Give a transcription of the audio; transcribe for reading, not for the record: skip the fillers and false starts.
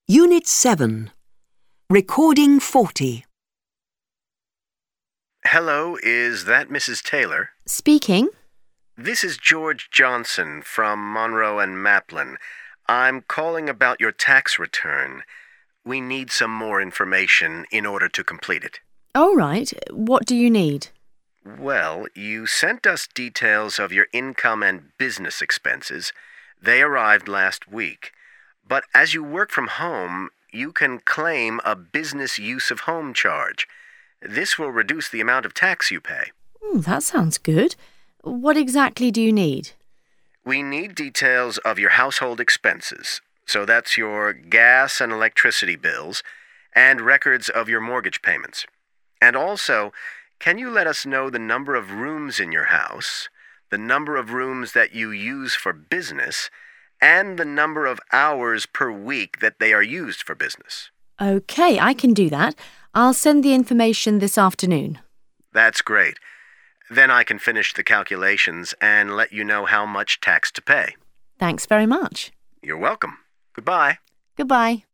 Unit 7. Recording 40. Hello, is that Mrs. Taylor? Speaking. This is George Johnson from Monroe and Maplin. I'm calling about your tax return. We need some more information in order to complete it. All right. What do you need? Well, you sent us details of your income and business expenses. They arrived last week. But as you work from home, you can claim a business use of home charge. This will reduce the amount of tax you pay. That sounds good. What exactly do you need? We need details of your household expenses. So that's your gas and electricity bills, and records of your mortgage payments. And also, can you let us know the number of rooms in your house, the number of rooms that you use for business, and the number of hours per week that they are used for business? Okay, I can do that. I'll send the information this afternoon. That's great. Then I can finish the calculations and let you know how much tax to pay. Thanks very much. You're welcome. Goodbye. Goodbye.